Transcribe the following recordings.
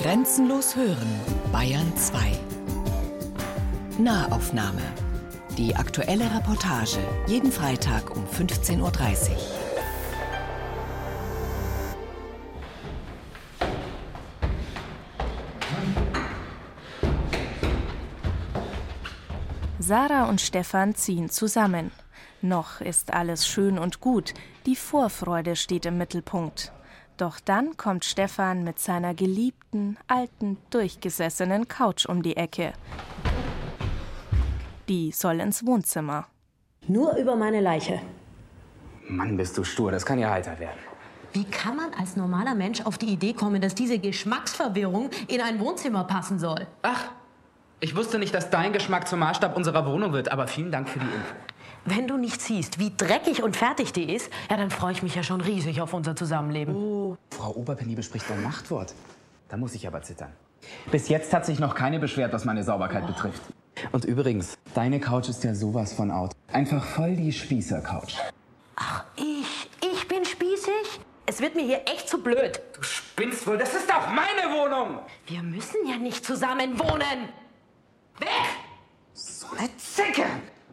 Grenzenlos hören, Bayern 2. Nahaufnahme. Die aktuelle Reportage, jeden Freitag um 15:30 Uhr. Sarah und Stefan ziehen zusammen. Noch ist alles schön und gut, die Vorfreude steht im Mittelpunkt. Doch dann kommt Stefan mit seiner geliebten, alten, durchgesessenen Couch um die Ecke. Die soll ins Wohnzimmer. Nur über meine Leiche. Mann, bist du stur, das kann ja heiter werden. Wie kann man als normaler Mensch auf die Idee kommen, dass diese Geschmacksverwirrung in ein Wohnzimmer passen soll? Ach, ich wusste nicht, dass dein Geschmack zum Maßstab unserer Wohnung wird, aber vielen Dank für die Info. Wenn du nicht siehst, wie dreckig und fertig die ist, ja, dann freue ich mich ja schon riesig auf unser Zusammenleben. Oh, Frau Oberpenibel spricht ein Machtwort. Da muss ich aber zittern. Bis jetzt hat sich noch keine beschwert, was meine Sauberkeit betrifft. Und übrigens, deine Couch ist ja sowas von out. Einfach voll die Spießer-Couch. Ach, ich bin spießig? Es wird mir hier echt zu blöd. Du spinnst wohl, das ist doch meine Wohnung! Wir müssen ja nicht zusammen wohnen. Weg! So eine Zicke!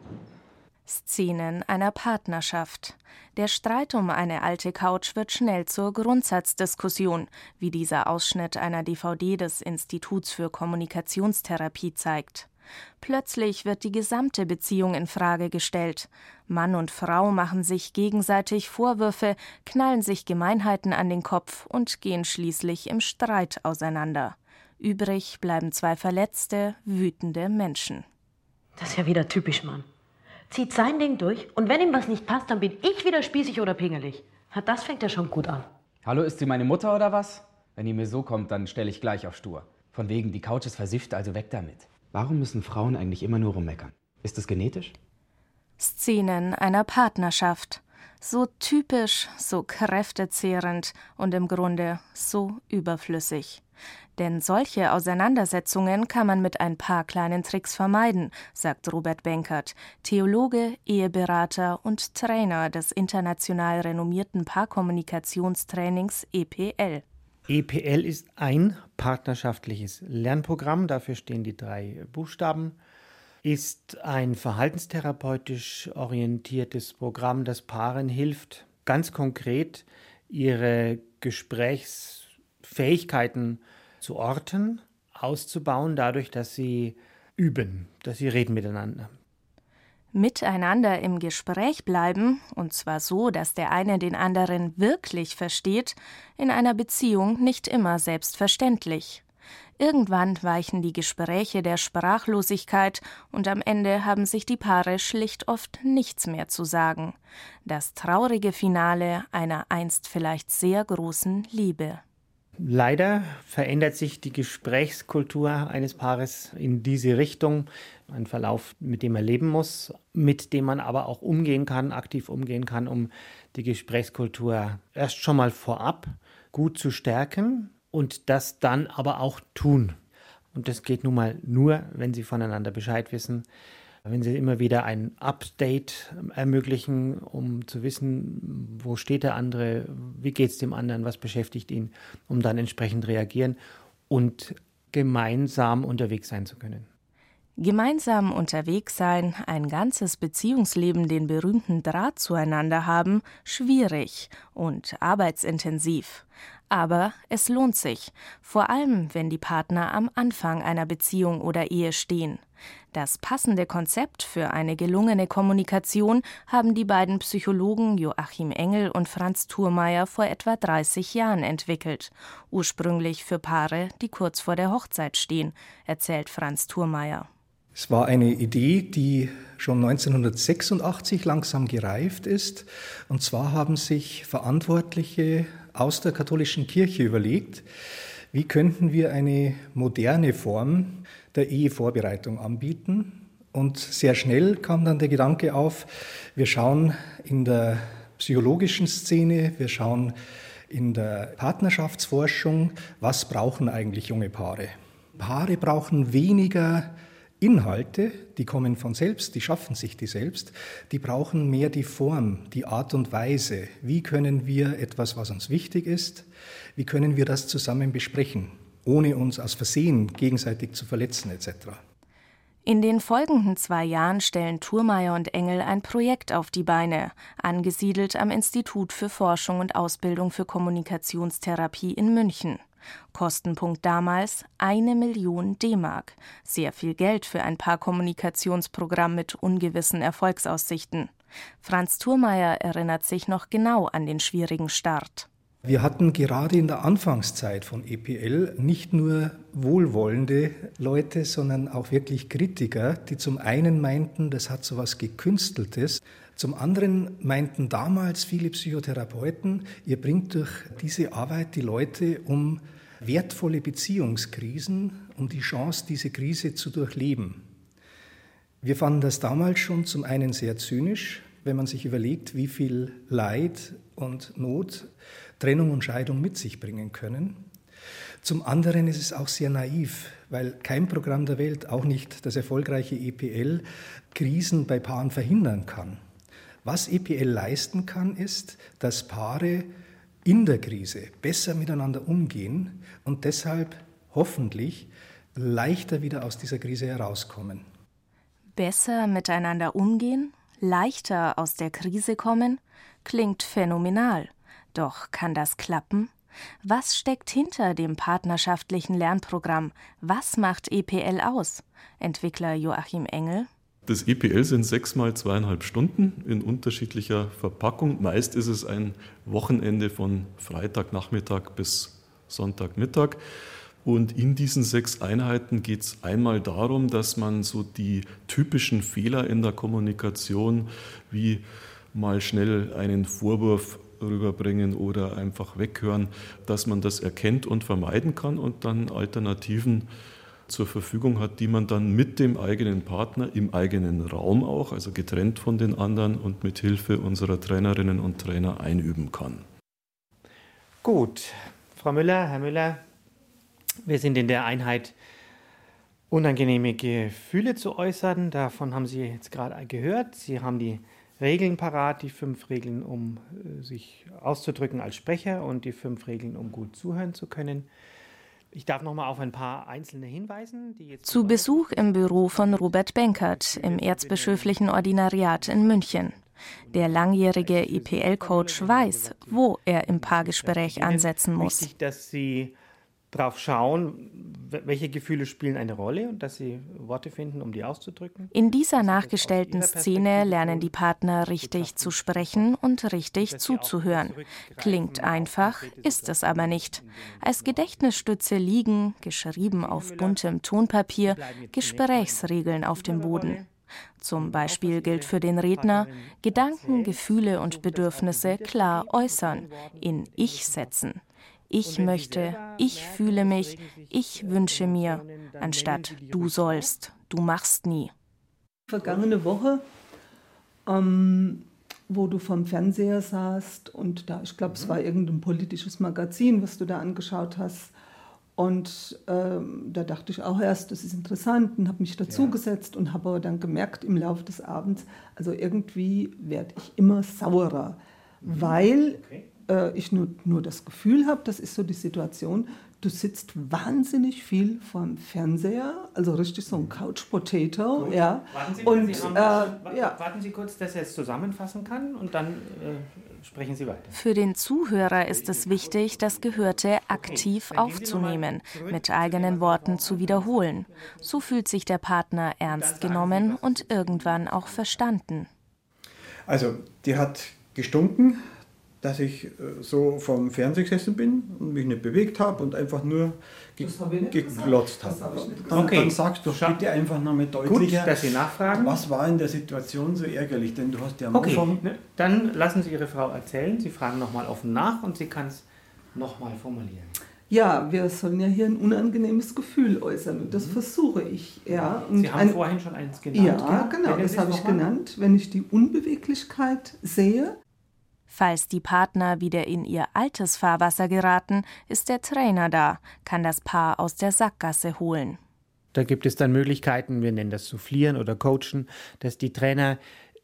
Szenen einer Partnerschaft. Der Streit um eine alte Couch wird schnell zur Grundsatzdiskussion, wie dieser Ausschnitt einer DVD des Instituts für Kommunikationstherapie zeigt. Plötzlich wird die gesamte Beziehung in Frage gestellt. Mann und Frau machen sich gegenseitig Vorwürfe, knallen sich Gemeinheiten an den Kopf und gehen schließlich im Streit auseinander. Übrig bleiben zwei verletzte, wütende Menschen. Das ist ja wieder typisch, Mann. Zieht sein Ding durch und wenn ihm was nicht passt, dann bin ich wieder spießig oder pingelig. Ja, das fängt ja schon gut an. Hallo, ist sie meine Mutter oder was? Wenn ihr mir so kommt, dann stelle ich gleich auf stur. Von wegen, die Couch ist versifft, also weg damit. Warum müssen Frauen eigentlich immer nur rummeckern? Ist das genetisch? Szenen einer Partnerschaft. So typisch, so kräftezehrend und im Grunde so überflüssig. Denn solche Auseinandersetzungen kann man mit ein paar kleinen Tricks vermeiden, sagt Robert Benkert, Theologe, Eheberater und Trainer des international renommierten Paarkommunikationstrainings EPL. EPL ist ein partnerschaftliches Lernprogramm, dafür stehen die 3 Buchstaben, ist ein verhaltenstherapeutisch orientiertes Programm, das Paaren hilft, ganz konkret ihre Gesprächsfähigkeiten zu orten, auszubauen, dadurch, dass sie üben, dass sie reden miteinander. Miteinander im Gespräch bleiben, und zwar so, dass der eine den anderen wirklich versteht, in einer Beziehung nicht immer selbstverständlich. Irgendwann weichen die Gespräche der Sprachlosigkeit und am Ende haben sich die Paare schlicht oft nichts mehr zu sagen. Das traurige Finale einer einst vielleicht sehr großen Liebe. Leider verändert sich die Gesprächskultur eines Paares in diese Richtung. Ein Verlauf, mit dem man leben muss, mit dem man aber auch umgehen kann, aktiv umgehen kann, um die Gesprächskultur erst schon mal vorab gut zu stärken und das dann aber auch tun. Und das geht nun mal nur, wenn sie voneinander Bescheid wissen, wenn sie immer wieder ein Update ermöglichen, um zu wissen, wo steht der andere, wie geht es dem anderen, was beschäftigt ihn, um dann entsprechend reagieren und gemeinsam unterwegs sein zu können. Gemeinsam unterwegs sein, ein ganzes Beziehungsleben, den berühmten Draht zueinander haben, schwierig und arbeitsintensiv. Aber es lohnt sich, vor allem wenn die Partner am Anfang einer Beziehung oder Ehe stehen. Das passende Konzept für eine gelungene Kommunikation haben die beiden Psychologen Joachim Engel und Franz Thurmaier vor etwa 30 Jahren entwickelt. Ursprünglich für Paare, die kurz vor der Hochzeit stehen, erzählt Franz Thurmaier. Es war eine Idee, die schon 1986 langsam gereift ist. Und zwar haben sich Verantwortliche aus der katholischen Kirche überlegt, wie könnten wir eine moderne Form der Ehevorbereitung anbieten. Und sehr schnell kam dann der Gedanke auf, wir schauen in der psychologischen Szene, wir schauen in der Partnerschaftsforschung, was brauchen eigentlich junge Paare. Paare brauchen weniger Inhalte, die kommen von selbst, die schaffen sich die selbst, die brauchen mehr die Form, die Art und Weise. Wie können wir etwas, was uns wichtig ist, wie können wir das zusammen besprechen? ohne uns aus Versehen gegenseitig zu verletzen etc. In den folgenden 2 Jahren stellen Thurmaier und Engel ein Projekt auf die Beine, angesiedelt am Institut für Forschung und Ausbildung für Kommunikationstherapie in München. Kostenpunkt damals 1 Million D-Mark. Sehr viel Geld für ein Paarkommunikationsprogramm mit ungewissen Erfolgsaussichten. Franz Thurmaier erinnert sich noch genau an den schwierigen Start. Wir hatten gerade in der Anfangszeit von EPL nicht nur wohlwollende Leute, sondern auch wirklich Kritiker, die zum einen meinten, das hat so was Gekünsteltes. Zum anderen meinten damals viele Psychotherapeuten, ihr bringt durch diese Arbeit die Leute um wertvolle Beziehungskrisen, um die Chance, diese Krise zu durchleben. Wir fanden das damals schon zum einen sehr zynisch, wenn man sich überlegt, wie viel Leid und Not Trennung und Scheidung mit sich bringen können. Zum anderen ist es auch sehr naiv, weil kein Programm der Welt, auch nicht das erfolgreiche EPL, Krisen bei Paaren verhindern kann. Was EPL leisten kann, ist, dass Paare in der Krise besser miteinander umgehen und deshalb hoffentlich leichter wieder aus dieser Krise herauskommen. Besser miteinander umgehen? Leichter aus der Krise kommen? Klingt phänomenal. Doch kann das klappen? Was steckt hinter dem partnerschaftlichen Lernprogramm? Was macht EPL aus? Entwickler Joachim Engel. Das EPL sind 6 mal 2,5 Stunden in unterschiedlicher Verpackung. Meist ist es ein Wochenende von Freitagnachmittag bis Sonntagmittag. Und in diesen 6 Einheiten geht es einmal darum, dass man so die typischen Fehler in der Kommunikation, wie mal schnell einen Vorwurf rüberbringen oder einfach weghören, dass man das erkennt und vermeiden kann und dann Alternativen zur Verfügung hat, die man dann mit dem eigenen Partner im eigenen Raum auch, also getrennt von den anderen und mit Hilfe unserer Trainerinnen und Trainer einüben kann. Gut, Frau Müller, Herr Müller, wir sind in der Einheit unangenehme Gefühle zu äußern. Davon haben Sie jetzt gerade gehört. Sie haben die Regeln parat, die 5 Regeln, um sich auszudrücken als Sprecher und die 5 Regeln, um gut zuhören zu können. Ich darf noch mal auf ein paar einzelne hinweisen. Zu Besuch im Büro von Robert Benkert im Erzbischöflichen Ordinariat in München. Der langjährige EPL-Coach weiß, wo er im Paargespräch ansetzen muss. Wichtig, dass Sie drauf schauen, welche Gefühle spielen eine Rolle und dass Sie Worte finden, um die auszudrücken. In dieser nachgestellten Szene lernen die Partner richtig zu sprechen und richtig zuzuhören. Klingt einfach, ist es aber nicht. Als Gedächtnisstütze liegen, geschrieben auf buntem Tonpapier, Gesprächsregeln auf dem Boden. Zum Beispiel gilt für den Redner, Gedanken, Gefühle und Bedürfnisse klar äußern, in Ich setzen. Ich möchte, ich fühle mich, ich wünsche mir, anstatt du sollst, du machst nie. Vergangene Woche, wo du vorm Fernseher saßt und da, ich glaube, es war irgendein politisches Magazin, was du da angeschaut hast. Und da dachte ich auch erst, das ist interessant und habe mich dazugesetzt und habe aber dann gemerkt im Laufe des Abends, also irgendwie werde ich immer saurer, weil ich nur das Gefühl habe, das ist so die Situation, du sitzt wahnsinnig viel vorm Fernseher, also richtig so ein Couch-Potato. Gut. Ja. Warten Sie kurz, dass er es zusammenfassen kann und dann sprechen Sie weiter. Für den Zuhörer ist es wichtig, das Gehörte aktiv aufzunehmen, mit eigenen Worten zu wiederholen. So fühlt sich der Partner ernst genommen und irgendwann auch verstanden. Also, die hat gestunken, dass ich so vom Fernseher gesessen bin und mich nicht bewegt habe und einfach nur geglotzt habe. Dann sagst du bitte einfach nochmal deutlicher, gut, dass Sie nachfragen. Was war in der Situation so ärgerlich? Denn du hast ja am Anfang... Dann lassen Sie Ihre Frau erzählen. Sie fragen nochmal offen nach und sie kann es nochmal formulieren. Ja, wir sollen ja hier ein unangenehmes Gefühl äußern und das versuche ich. Ja. Und Sie haben vorhin schon eins genannt. Ja, genau, das habe ich genannt. Wenn ich die Unbeweglichkeit sehe. Falls die Partner wieder in ihr altes Fahrwasser geraten, ist der Trainer da, kann das Paar aus der Sackgasse holen. Da gibt es dann Möglichkeiten, wir nennen das Soufflieren oder Coachen, dass die Trainer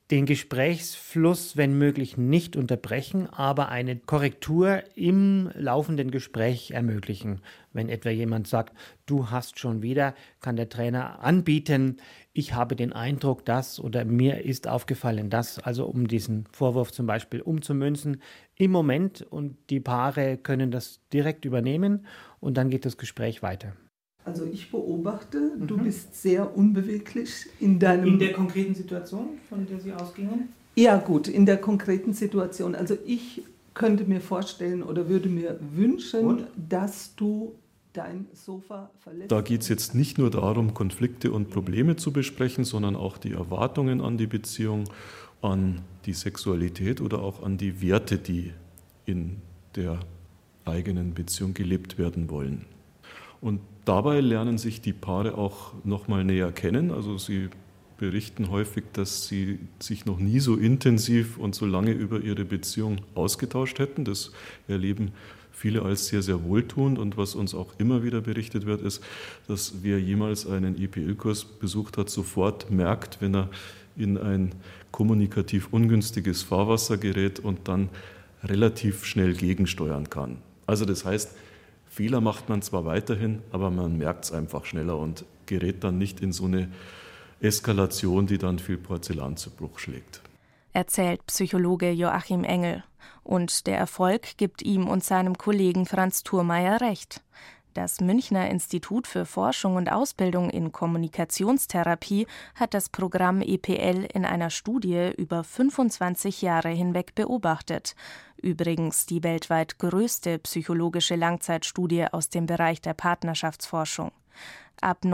den Gesprächsfluss, wenn möglich, nicht unterbrechen, aber eine Korrektur im laufenden Gespräch ermöglichen. Wenn etwa jemand sagt, du hast schon wieder, kann der Trainer anbieten, ich habe den Eindruck, dass oder mir ist aufgefallen, dass, also um diesen Vorwurf zum Beispiel umzumünzen, im Moment, und die Paare können das direkt übernehmen und dann geht das Gespräch weiter. Also ich beobachte, du bist sehr unbeweglich in deinem... In der konkreten Situation, von der Sie ausgingen? Ja gut, in der konkreten Situation. Also ich könnte mir vorstellen oder würde mir wünschen, dass du dein Sofa verlässt. Da geht es jetzt nicht nur darum, Konflikte und Probleme zu besprechen, sondern auch die Erwartungen an die Beziehung, an die Sexualität oder auch an die Werte, die in der eigenen Beziehung gelebt werden wollen. Und dabei lernen sich die Paare auch noch mal näher kennen. Also sie berichten häufig, dass sie sich noch nie so intensiv und so lange über ihre Beziehung ausgetauscht hätten. Das erleben viele als sehr, sehr wohltuend. Und was uns auch immer wieder berichtet wird, ist, dass wer jemals einen EPL-Kurs besucht hat, sofort merkt, wenn er in ein kommunikativ ungünstiges Fahrwasser gerät und dann relativ schnell gegensteuern kann. Also das heißt, Fehler macht man zwar weiterhin, aber man merkt es einfach schneller und gerät dann nicht in so eine Eskalation, die dann viel Porzellan zu Bruch schlägt. Erzählt Psychologe Joachim Engel. Und der Erfolg gibt ihm und seinem Kollegen Franz Thurmeier recht. Das Münchner Institut für Forschung und Ausbildung in Kommunikationstherapie hat das Programm EPL in einer Studie über 25 Jahre hinweg beobachtet. Übrigens die weltweit größte psychologische Langzeitstudie aus dem Bereich der Partnerschaftsforschung. Ab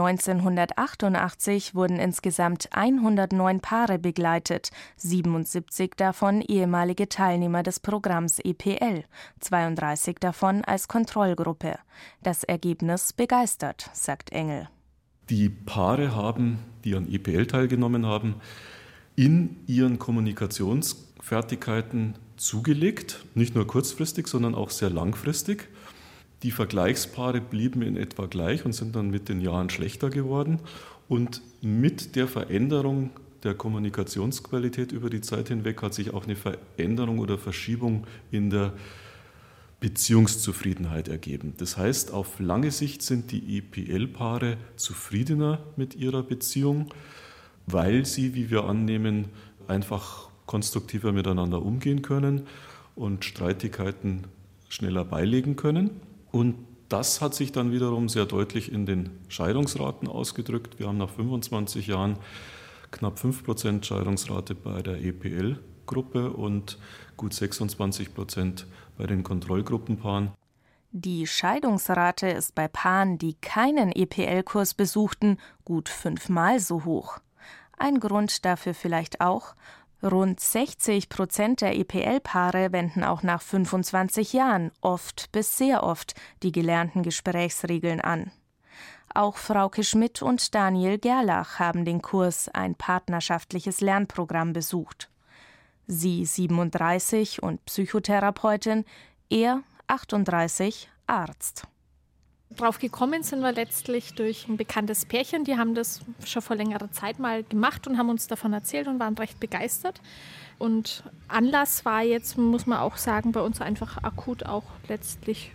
1988 wurden insgesamt 109 Paare begleitet, 77 davon ehemalige Teilnehmer des Programms EPL, 32 davon als Kontrollgruppe. Das Ergebnis begeistert, sagt Engel. Die Paare haben, die an EPL teilgenommen haben, in ihren Kommunikationsfertigkeiten zugelegt, nicht nur kurzfristig, sondern auch sehr langfristig. Die Vergleichspaare blieben in etwa gleich und sind dann mit den Jahren schlechter geworden. Und mit der Veränderung der Kommunikationsqualität über die Zeit hinweg hat sich auch eine Veränderung oder Verschiebung in der Beziehungszufriedenheit ergeben. Das heißt, auf lange Sicht sind die EPL-Paare zufriedener mit ihrer Beziehung, weil sie, wie wir annehmen, einfach konstruktiver miteinander umgehen können und Streitigkeiten schneller beilegen können. Und das hat sich dann wiederum sehr deutlich in den Scheidungsraten ausgedrückt. Wir haben nach 25 Jahren knapp 5% Scheidungsrate bei der EPL-Gruppe und gut 26% bei den Kontrollgruppenpaaren. Die Scheidungsrate ist bei Paaren, die keinen EPL-Kurs besuchten, gut 5-mal so hoch. Ein Grund dafür vielleicht auch: Rund 60% der EPL-Paare wenden auch nach 25 Jahren oft bis sehr oft die gelernten Gesprächsregeln an. Auch Frauke Schmidt und Daniel Gerlach haben den Kurs Ein partnerschaftliches Lernprogramm besucht. Sie 37 und Psychotherapeutin, er 38, Arzt. Drauf gekommen sind wir letztlich durch ein bekanntes Pärchen, die haben das schon vor längerer Zeit mal gemacht und haben uns davon erzählt und waren recht begeistert. Und Anlass war jetzt, muss man auch sagen, bei uns einfach akut auch letztlich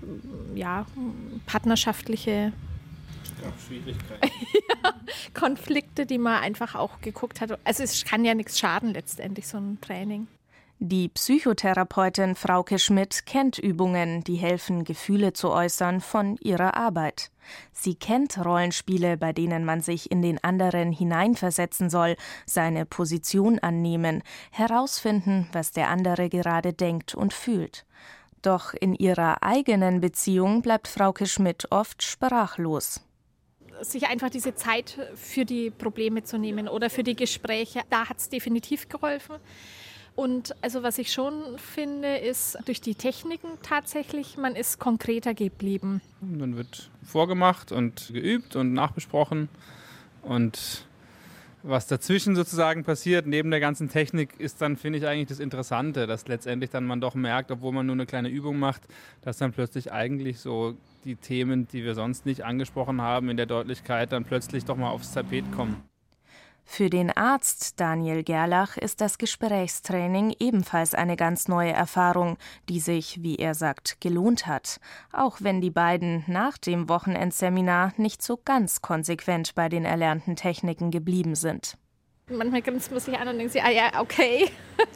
partnerschaftliche Schwierigkeiten. Konflikte, die man einfach auch geguckt hat. Also es kann ja nichts schaden letztendlich, so ein Training. Die Psychotherapeutin Frauke Schmidt kennt Übungen, die helfen, Gefühle zu äußern, von ihrer Arbeit. Sie kennt Rollenspiele, bei denen man sich in den anderen hineinversetzen soll, seine Position annehmen, herausfinden, was der andere gerade denkt und fühlt. Doch in ihrer eigenen Beziehung bleibt Frauke Schmidt oft sprachlos. Sich einfach diese Zeit für die Probleme zu nehmen oder für die Gespräche, da hat es definitiv geholfen. Und also was ich schon finde, ist durch die Techniken tatsächlich, man ist konkreter geblieben. Dann wird vorgemacht und geübt und nachbesprochen. Und was dazwischen sozusagen passiert, neben der ganzen Technik, ist dann, finde ich, eigentlich das Interessante, dass letztendlich dann man doch merkt, obwohl man nur eine kleine Übung macht, dass dann plötzlich eigentlich so die Themen, die wir sonst nicht angesprochen haben, in der Deutlichkeit dann plötzlich doch mal aufs Tapet kommen. Für den Arzt Daniel Gerlach ist das Gesprächstraining ebenfalls eine ganz neue Erfahrung, die sich, wie er sagt, gelohnt hat, auch wenn die beiden nach dem Wochenendseminar nicht so ganz konsequent bei den erlernten Techniken geblieben sind. Manchmal grinst man sich an und denkt sich, ja, okay.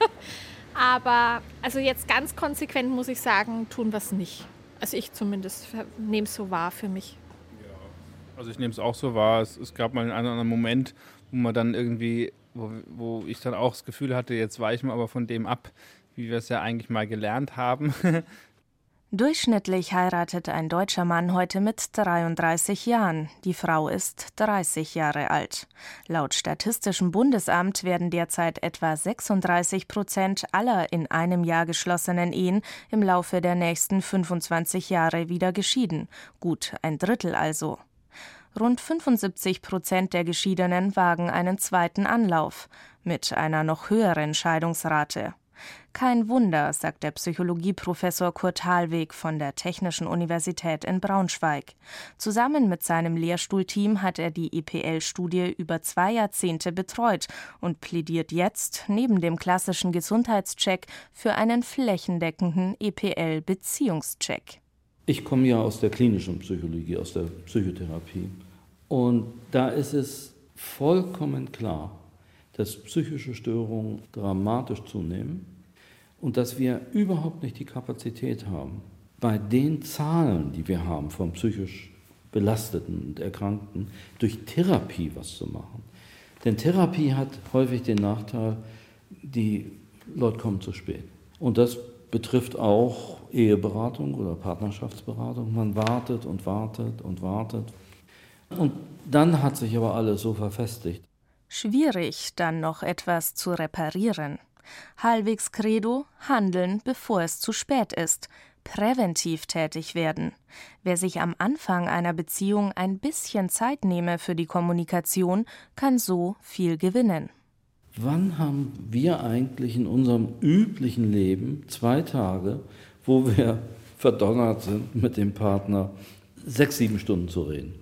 Aber also jetzt ganz konsequent muss ich sagen, tun wir es nicht. Also ich zumindest nehme es so wahr für mich. Ja, also ich nehme es auch so wahr. Es gab mal einen anderen Moment, wo man dann irgendwie, wo ich dann auch das Gefühl hatte, jetzt weichen wir aber von dem ab, wie wir es ja eigentlich mal gelernt haben. Durchschnittlich heiratet ein deutscher Mann heute mit 33 Jahren. Die Frau ist 30 Jahre alt. Laut Statistischem Bundesamt werden derzeit etwa 36% aller in einem Jahr geschlossenen Ehen im Laufe der nächsten 25 Jahre wieder geschieden. Gut ein Drittel also. Rund 75% der Geschiedenen wagen einen zweiten Anlauf, mit einer noch höheren Scheidungsrate. Kein Wunder, sagt der Psychologieprofessor Kurt Halweg von der Technischen Universität in Braunschweig. Zusammen mit seinem Lehrstuhlteam hat er die EPL-Studie über 2 Jahrzehnte betreut und plädiert jetzt neben dem klassischen Gesundheitscheck für einen flächendeckenden EPL-Beziehungscheck. Ich komme ja aus der klinischen Psychologie, aus der Psychotherapie. Und da ist es vollkommen klar, dass psychische Störungen dramatisch zunehmen und dass wir überhaupt nicht die Kapazität haben, bei den Zahlen, die wir haben von psychisch Belasteten und Erkrankten, durch Therapie was zu machen. Denn Therapie hat häufig den Nachteil, die Leute kommen zu spät. Und das betrifft auch Eheberatung oder Partnerschaftsberatung. Man wartet und wartet und wartet. Und dann hat sich aber alles so verfestigt. Schwierig, dann noch etwas zu reparieren. Halwegs Credo: handeln, bevor es zu spät ist. Präventiv tätig werden. Wer sich am Anfang einer Beziehung ein bisschen Zeit nehme für die Kommunikation, kann so viel gewinnen. Wann haben wir eigentlich in unserem üblichen Leben 2 Tage, wo wir verdonnert sind, mit dem Partner 6, 7 Stunden zu reden?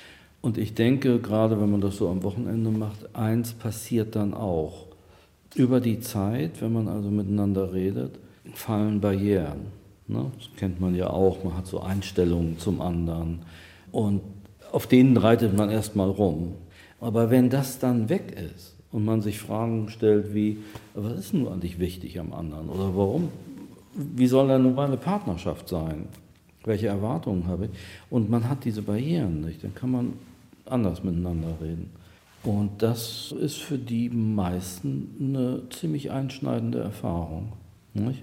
Und ich denke, gerade wenn man das so am Wochenende macht, eins passiert dann auch. Über die Zeit, wenn man also miteinander redet, fallen Barrieren. Ne? Das kennt man ja auch, man hat so Einstellungen zum anderen und auf denen reitet man erstmal rum. Aber wenn das dann weg ist und man sich Fragen stellt wie, was ist nun eigentlich wichtig am anderen oder warum, wie soll denn nun meine Partnerschaft sein? Welche Erwartungen habe ich? Und man hat diese Barrieren nicht, dann kann man anders miteinander reden. Und das ist für die meisten eine ziemlich einschneidende Erfahrung. Nicht?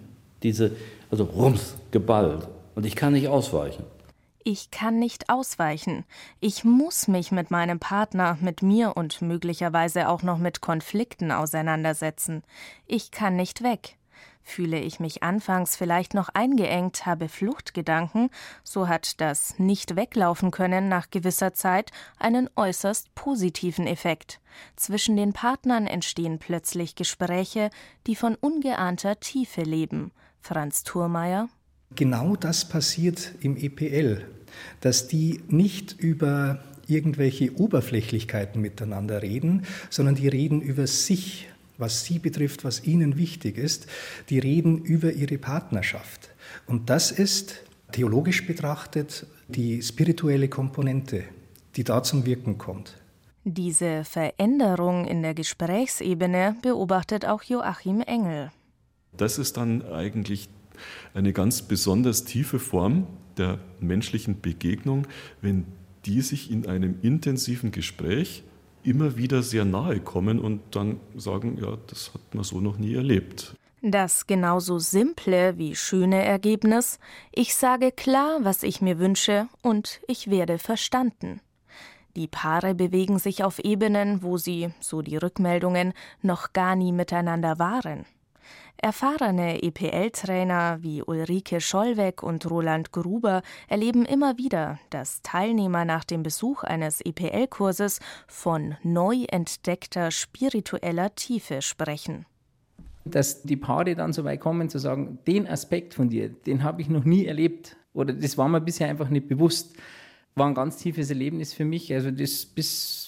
Also rums, geballt. Und ich kann nicht ausweichen. Ich kann nicht ausweichen. Ich muss mich mit meinem Partner, mit mir und möglicherweise auch noch mit Konflikten auseinandersetzen. Ich kann nicht weg. Fühle ich mich anfangs vielleicht noch eingeengt, habe Fluchtgedanken, so hat das Nicht-Weglaufen-Können nach gewisser Zeit einen äußerst positiven Effekt. Zwischen den Partnern entstehen plötzlich Gespräche, die von ungeahnter Tiefe leben. Franz Thurmeier: Genau das passiert im EPL, dass die nicht über irgendwelche Oberflächlichkeiten miteinander reden, sondern die reden über sich, was sie betrifft, was ihnen wichtig ist. Die reden über ihre Partnerschaft. Und das ist, theologisch betrachtet, die spirituelle Komponente, die da zum Wirken kommt. Diese Veränderung in der Gesprächsebene beobachtet auch Joachim Engel. Das ist dann eigentlich eine ganz besonders tiefe Form der menschlichen Begegnung, wenn die sich in einem intensiven Gespräch immer wieder sehr nahe kommen und dann sagen, ja, das hat man so noch nie erlebt. Das genauso simple wie schöne Ergebnis: ich sage klar, was ich mir wünsche, und ich werde verstanden. Die Paare bewegen sich auf Ebenen, wo sie, so die Rückmeldungen, noch gar nie miteinander waren. Erfahrene EPL-Trainer wie Ulrike Schollweg und Roland Gruber erleben immer wieder, dass Teilnehmer nach dem Besuch eines EPL-Kurses von neu entdeckter spiritueller Tiefe sprechen. Dass die Paare dann so weit kommen zu sagen, den Aspekt von dir, den habe ich noch nie erlebt oder das war mir bisher einfach nicht bewusst, war ein ganz tiefes Erlebnis für mich. Also das bis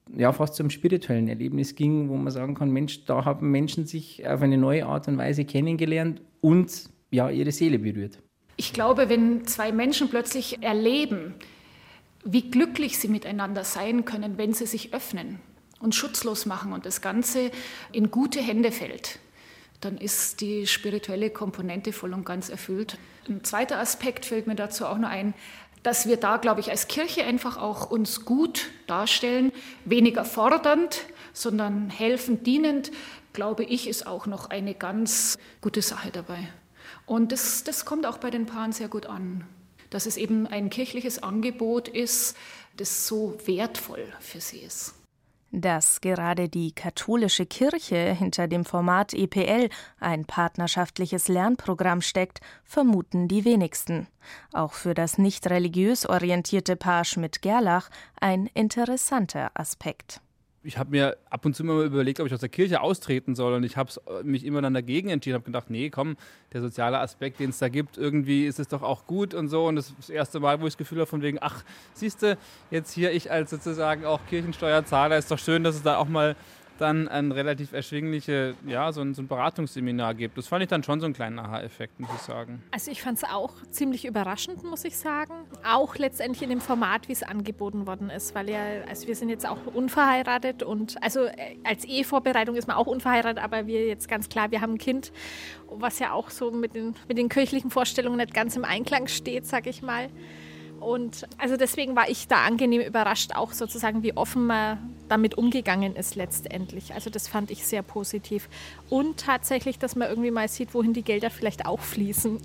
ja fast zum spirituellen Erlebnis ging, wo man sagen kann, Mensch, da haben Menschen sich auf eine neue Art und Weise kennengelernt und ja ihre Seele berührt. Ich glaube, wenn zwei Menschen plötzlich erleben, wie glücklich sie miteinander sein können, wenn sie sich öffnen und schutzlos machen und das Ganze in gute Hände fällt, dann ist die spirituelle Komponente voll und ganz erfüllt. Ein zweiter Aspekt fällt mir dazu auch noch ein, dass wir da, glaube ich, als Kirche einfach auch uns gut darstellen, weniger fordernd, sondern helfend, dienend, glaube ich, ist auch noch eine ganz gute Sache dabei. Und das kommt auch bei den Paaren sehr gut an, dass es eben ein kirchliches Angebot ist, das so wertvoll für sie ist. Dass gerade die katholische Kirche hinter dem Format EPL, ein partnerschaftliches Lernprogramm, steckt, vermuten die wenigsten. Auch für das nicht religiös orientierte Paar Schmidt-Gerlach ein interessanter Aspekt. Ich habe mir ab und zu mal überlegt, ob ich aus der Kirche austreten soll, und ich habe mich immer dann dagegen entschieden, habe gedacht, nee, komm, der soziale Aspekt, den es da gibt, irgendwie ist es doch auch gut und so. Und das ist das erste Mal, wo ich das Gefühl habe von wegen, ach, siehste, jetzt hier ich als sozusagen auch Kirchensteuerzahler, ist doch schön, dass es da auch mal dann ein relativ erschwingliche, ja, so ein Beratungsseminar gibt. Das fand ich dann schon so einen kleinen Aha-Effekt, muss ich sagen. Also ich fand es auch ziemlich überraschend, muss ich sagen. Auch letztendlich in dem Format, wie es angeboten worden ist, weil also wir sind jetzt auch unverheiratet und also als Ehevorbereitung ist man auch unverheiratet, aber wir jetzt ganz klar, wir haben ein Kind, was ja auch so mit den kirchlichen Vorstellungen nicht ganz im Einklang steht, sag ich mal. Und also deswegen war ich da angenehm überrascht, auch sozusagen, wie offen man damit umgegangen ist letztendlich. Also das fand ich sehr positiv. Und tatsächlich, dass man irgendwie mal sieht, wohin die Gelder vielleicht auch fließen.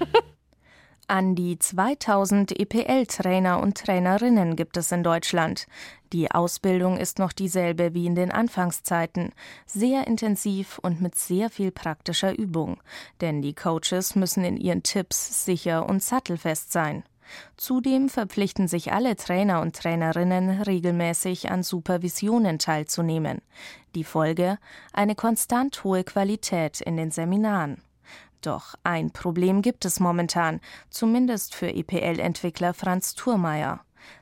An die 2000 EPL-Trainer und Trainerinnen gibt es in Deutschland. Die Ausbildung ist noch dieselbe wie in den Anfangszeiten, sehr intensiv und mit sehr viel praktischer Übung. Denn die Coaches müssen in ihren Tipps sicher und sattelfest sein. Zudem verpflichten sich alle Trainer und Trainerinnen, regelmäßig an Supervisionen teilzunehmen. Die Folge: eine konstant hohe Qualität in den Seminaren. Doch ein Problem gibt es momentan, zumindest für EPL-Entwickler Franz Thurmeier.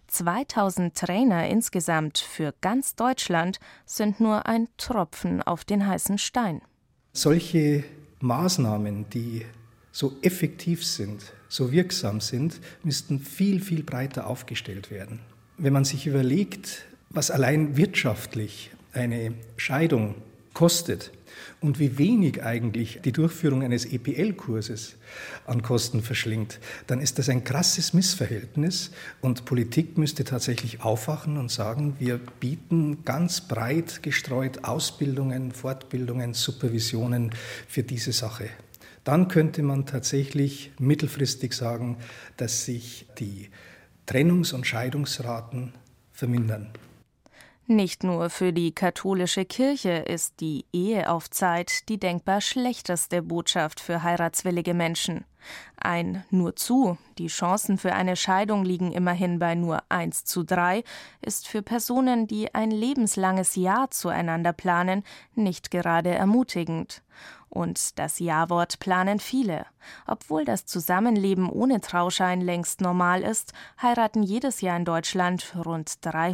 2000 Trainer insgesamt für ganz Deutschland sind nur ein Tropfen auf den heißen Stein. Solche Maßnahmen, die so effektiv sind, so wirksam sind, müssten viel, viel breiter aufgestellt werden. Wenn man sich überlegt, was allein wirtschaftlich eine Scheidung kostet und wie wenig eigentlich die Durchführung eines EPL-Kurses an Kosten verschlingt, dann ist das ein krasses Missverhältnis und Politik müsste tatsächlich aufwachen und sagen, wir bieten ganz breit gestreut Ausbildungen, Fortbildungen, Supervisionen für diese Sache. Dann könnte man tatsächlich mittelfristig sagen, dass sich die Trennungs- und Scheidungsraten vermindern. Nicht nur für die katholische Kirche ist die Ehe auf Zeit die denkbar schlechteste Botschaft für heiratswillige Menschen. Ein nur zu, die Chancen für eine Scheidung liegen immerhin bei nur 1:3, ist für Personen, die ein lebenslanges Ja zueinander planen, nicht gerade ermutigend. Und das Ja-Wort planen viele. Obwohl das Zusammenleben ohne Trauschein längst normal ist, heiraten jedes Jahr in Deutschland rund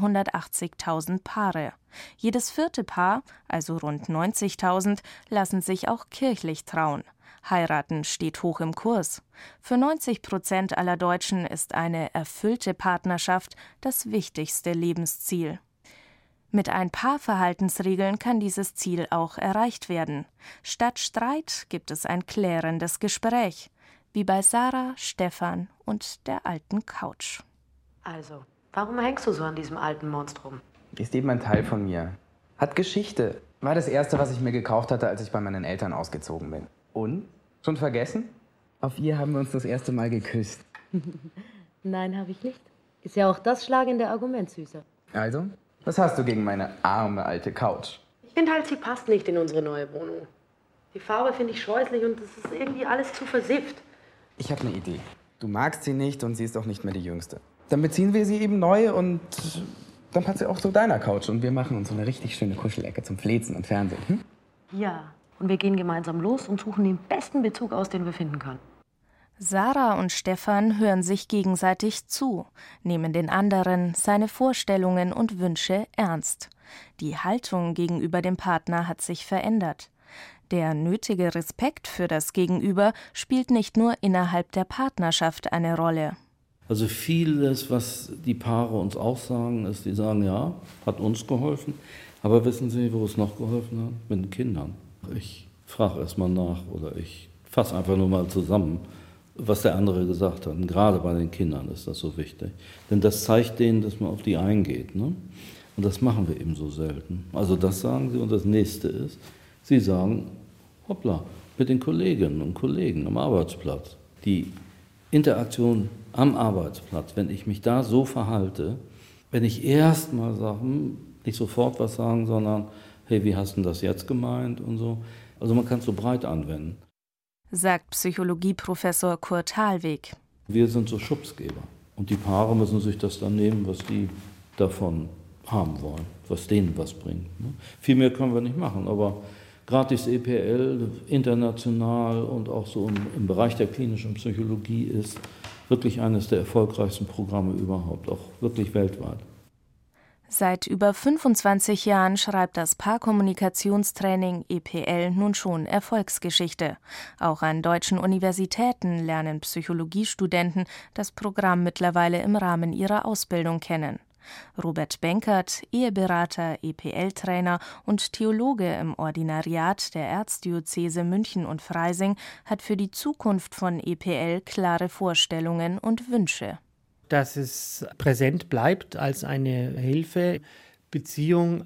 380.000 Paare. Jedes vierte Paar, also rund 90.000, lassen sich auch kirchlich trauen. Heiraten steht hoch im Kurs. Für 90% aller Deutschen ist eine erfüllte Partnerschaft das wichtigste Lebensziel. Mit ein paar Verhaltensregeln kann dieses Ziel auch erreicht werden. Statt Streit gibt es ein klärendes Gespräch, wie bei Sarah, Stefan und der alten Couch. Also, warum hängst du so an diesem alten Monstrum? Ist eben ein Teil von mir. Hat Geschichte. War das erste, was ich mir gekauft hatte, als ich bei meinen Eltern ausgezogen bin. Und? Schon vergessen? Auf ihr haben wir uns das erste Mal geküsst. Nein, habe ich nicht. Ist ja auch das schlagende Argument, Süßer. Also? Was hast du gegen meine arme alte Couch? Ich finde halt, sie passt nicht in unsere neue Wohnung. Die Farbe finde ich scheußlich und es ist irgendwie alles zu versifft. Ich habe eine Idee. Du magst sie nicht und sie ist auch nicht mehr die Jüngste. Dann beziehen wir sie eben neu und dann passt sie auch zu deiner Couch. Und wir machen uns so eine richtig schöne Kuschelecke zum Flezen und Fernsehen. Ja, und wir gehen gemeinsam los und suchen den besten Bezug aus, den wir finden können. Sarah und Stefan hören sich gegenseitig zu, nehmen den anderen, seine Vorstellungen und Wünsche ernst. Die Haltung gegenüber dem Partner hat sich verändert. Der nötige Respekt für das Gegenüber spielt nicht nur innerhalb der Partnerschaft eine Rolle. Also vieles, was die Paare uns auch sagen, ist, die sagen, ja, hat uns geholfen, aber wissen Sie, wo es noch geholfen hat? Mit den Kindern. Ich frage erst mal nach oder ich fasse einfach nur mal zusammen, was der andere gesagt hat. Und gerade bei den Kindern ist das so wichtig. Denn das zeigt denen, dass man auf die eingeht. Ne? Und das machen wir eben so selten. Also das sagen sie. Und das Nächste ist, sie sagen, hoppla, mit den Kolleginnen und Kollegen am Arbeitsplatz. Die Interaktion am Arbeitsplatz, wenn ich mich da so verhalte, wenn ich erst mal sage, nicht sofort was sagen, sondern, hey, wie hast du das jetzt gemeint und so. Also man kann es so breit anwenden. Sagt Psychologieprofessor Kurt Halweg. Wir sind so Schubsgeber. Und die Paare müssen sich das dann nehmen, was die davon haben wollen, was denen was bringt. Ne? Viel mehr können wir nicht machen, aber gratis EPL international und auch so im Bereich der klinischen Psychologie ist wirklich eines der erfolgreichsten Programme überhaupt, auch wirklich weltweit. Seit über 25 Jahren schreibt das Paarkommunikationstraining EPL nun schon Erfolgsgeschichte. Auch an deutschen Universitäten lernen Psychologiestudenten das Programm mittlerweile im Rahmen ihrer Ausbildung kennen. Robert Benkert, Eheberater, EPL-Trainer und Theologe im Ordinariat der Erzdiözese München und Freising, hat für die Zukunft von EPL klare Vorstellungen und Wünsche. Dass es präsent bleibt als eine Hilfe. Beziehung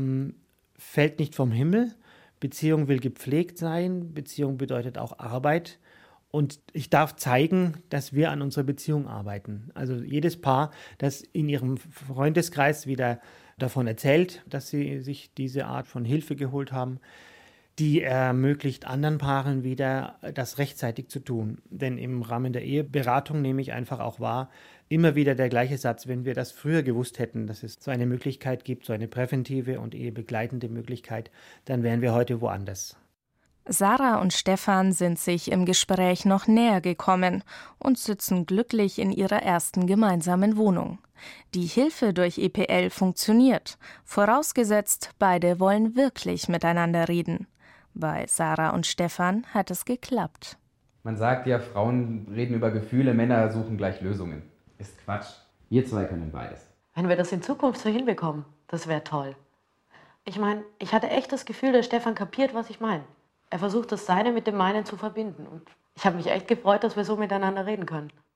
fällt nicht vom Himmel. Beziehung will gepflegt sein. Beziehung bedeutet auch Arbeit. Und ich darf zeigen, dass wir an unserer Beziehung arbeiten. Also jedes Paar, das in ihrem Freundeskreis wieder davon erzählt, dass sie sich diese Art von Hilfe geholt haben, die ermöglicht anderen Paaren wieder, das rechtzeitig zu tun. Denn im Rahmen der Eheberatung nehme ich einfach auch wahr, immer wieder der gleiche Satz, wenn wir das früher gewusst hätten, dass es so eine Möglichkeit gibt, so eine präventive und ehebegleitende Möglichkeit, dann wären wir heute woanders. Sarah und Stefan sind sich im Gespräch noch näher gekommen und sitzen glücklich in ihrer ersten gemeinsamen Wohnung. Die Hilfe durch EPL funktioniert, vorausgesetzt, beide wollen wirklich miteinander reden. Bei Sarah und Stefan hat es geklappt. Man sagt ja, Frauen reden über Gefühle, Männer suchen gleich Lösungen. Ist Quatsch. Wir zwei können beides. Wenn wir das in Zukunft so hinbekommen, das wäre toll. Ich meine, ich hatte echt das Gefühl, dass Stefan kapiert, was ich meine. Er versucht, das Seine mit dem Meinen zu verbinden. Und ich habe mich echt gefreut, dass wir so miteinander reden können.